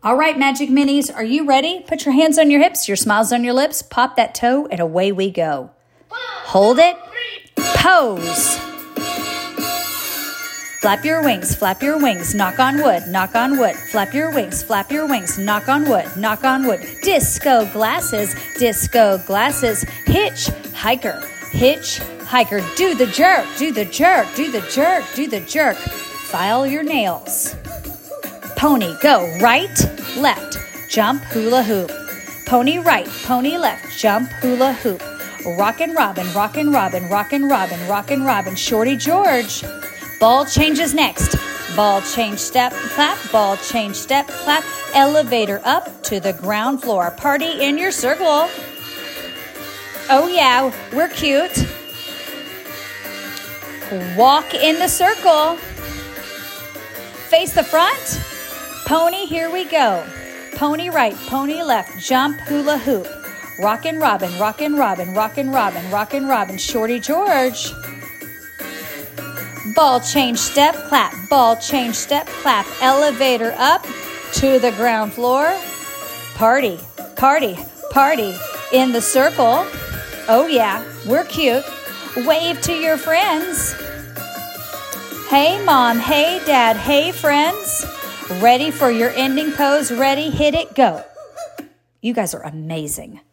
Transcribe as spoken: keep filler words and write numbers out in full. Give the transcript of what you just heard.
All right, Magic Minis, are you ready? Put your hands on your hips, your smiles on your lips, pop that toe, and away we go. Hold it. Pose. Flap your wings, flap your wings, knock on wood, knock on wood. Flap your wings, flap your wings, knock on wood, knock on wood. Disco glasses, disco glasses. Hitch, hiker, hitch, hiker. Do the jerk, do the jerk, do the jerk, do the jerk. File your nails. Pony, go right, left, jump, hula hoop. Pony right, pony left, jump, hula hoop. Rockin' Robin, rockin' Robin, rockin' Robin, rockin' Robin. Shorty George. Ball changes next. Ball change, step, clap. Ball change, step, clap. Elevator up to the ground floor. Party in your circle. Oh yeah, we're cute. Walk in the circle. Face the front. Pony, here we go. Pony right, pony left, jump, hula hoop. Rockin' Robin, rockin' Robin, rockin' Robin, rockin' Robin. Shorty George. Ball change, step, clap. Ball change, step, clap. Elevator up to the ground floor. Party, party, party in the circle. Oh yeah, we're cute. Wave to your friends. Hey mom, hey dad, hey friends. Ready for your ending pose? Ready, hit it, go. You guys are amazing.